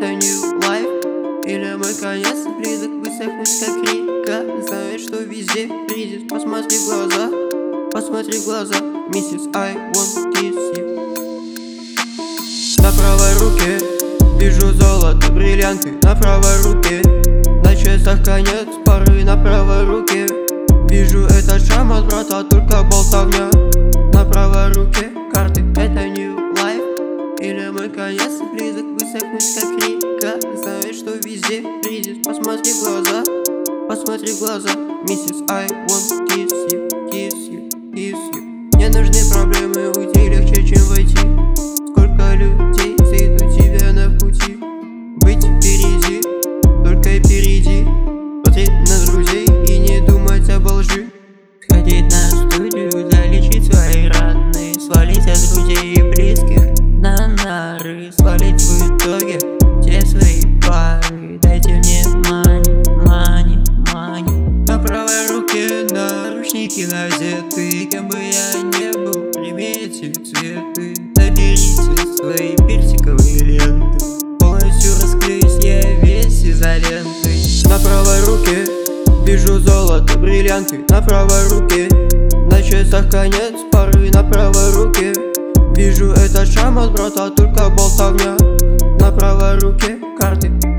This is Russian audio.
это new life? Или мы конец близок высохнуть как река? Знаешь, что везде кризис. Посмотри в глаза, посмотри в глаза, миссис, I want kiss you. На правой руке вижу золото, бриллианты на правой руке. На часах конец пары на правой руке. Вижу этот шрам от брата, только болтовня. На правой руке карты, это new life. Или мы конец близок высохнуть как река? Знаешь, что везде кризис. Посмотри в глаза, посмотри в глаза, миссис, I want kiss you, kiss you, kiss you. Мне нужны проблемы, уйти легче, чем войти. Сколько людей стоит у тебя на пути. Быть впереди, только впереди. Смотреть на друзей и не думать об лжи. Сходить на студию, залечить свои раны. Свалить от друзей и близких на нары. Свалить в итоге все свои пары. Дайте мне money. На правой руке наручники надеты. Кем бы я не был, примерьте цветы. Наберите свои персиковые ленты. Полностью расклеюсь я весь изолентой. На правой руке вижу золото, бриллианты на правой руке. На часах конец пары на правой руке. Вижу этот шрам от брата, только болтовня. На правой руке карты.